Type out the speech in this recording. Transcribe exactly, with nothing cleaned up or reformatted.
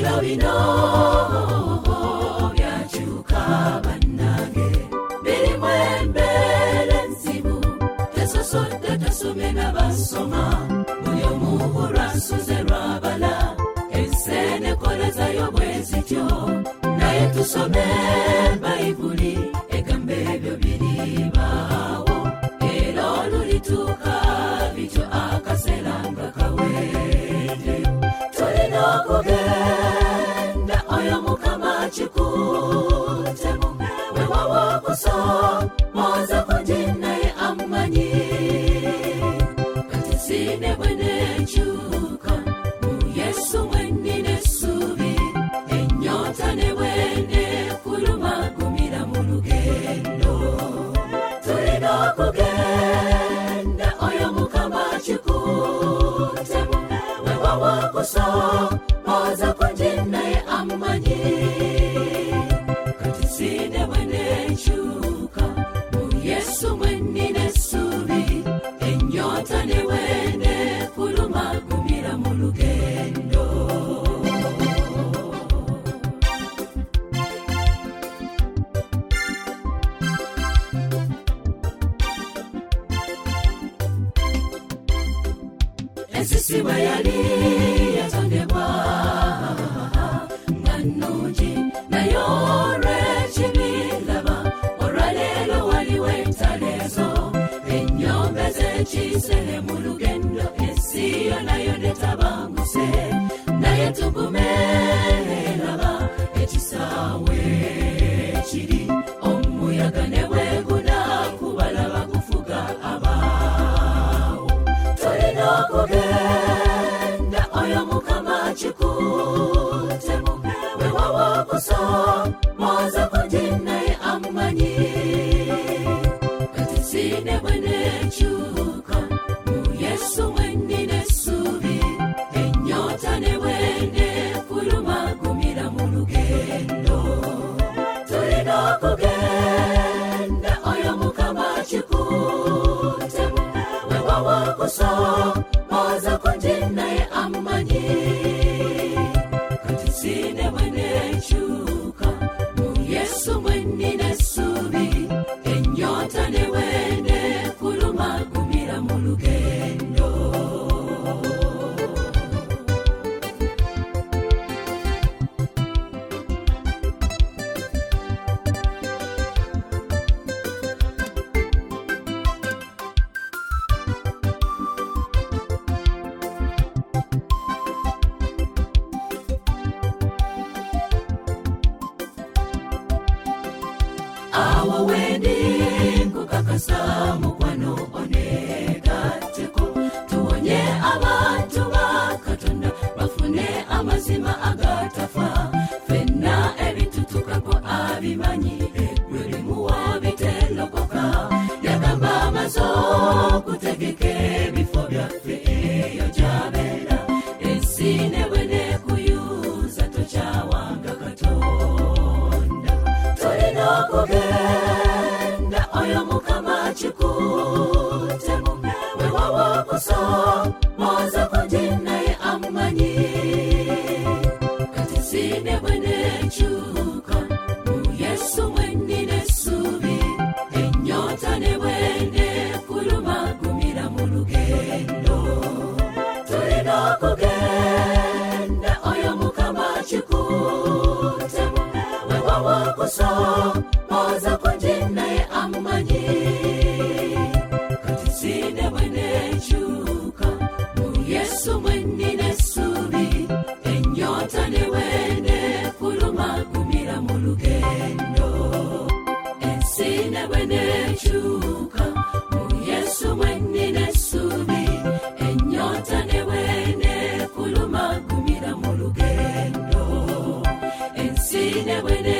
Bino bino byakyuka bannange biri mwembere nzibu tesosodde tesomye n'abasoma buli omu olwasuze lwabala ensene kolezayo bwe zityo naye tusome bayibuli egamba ebyo biribaawo era olulituuka bityo akaseera nga kawedde tulina okugenda oyo mukama kikutemu wewawa okusomoza kungi naye amumanyi kati sine bwe nekyuka mu Yesu mwenina essuubi ennyota ne bwene kuluma gumira mu lugendo tulina okugenda oyo mukama kikutemu wewawa okusomoza kungi naye amumanyi kati sine bwe nekyuka mu Yesu mwenina essuubi ennyota ne bwene kuluma gumira mu lugendo ensisi bwe yali yatondebwa nga nnungi naye olw'ekibi laba olwaleero waliwo entaleezo ennyombe z'ekisere mu lugendo ensi yo nayo netabanguse naye tugume laba ekisaawe kiri omuyaga ne bweguna kubalaba gufuga abaawo tulina okugenda oyo mukama kikutemu wewawa okusomoza kungi naye amumanyi kati sine bwe nekyuka mu Yesu mwenina essuubi ennyota ne bwene kuluma gumira mu lugendo tulina okugenda oyo mukama kikutemu wewawa okusomoza kungi naye amumanyi kati sine bwe nekyuka mu Yesu mwenina essuubi ennyota ne bwene kuluma gumira mu lugendo awo wendi nkukakasa mukwano onegatteko tuwonye abantu ba Katonda bafune amazima agatafa fenna ebitutukako abimanyi eggwe limuwa bitelokoka yagamba amaze okutegeka ebifo byaffe eyo gyabeera ensi ne bwe nekuyuza tokyawanga Katonda tulina okugenda oyo mukama kikutemu wewawa okusomoza kungi naye amumanyi kati sine bwe nekyuka mu Yesu mwenina essuubi ennyota ne bwene kuluma gumira mu lugendo tulina okugenda oyo mukama kikutemu wewawa okusomoza kungi naye amumanyi kati sine bwe nekyuka mu Yesu mwenina essuubi ennyota ne bwene kuluma gumira mu lugendo ensi ne bwe nekyuka mu Yesu mwenina essuubi ennyota ne bwene kuluma gumira mu lugendo ensi ne bwe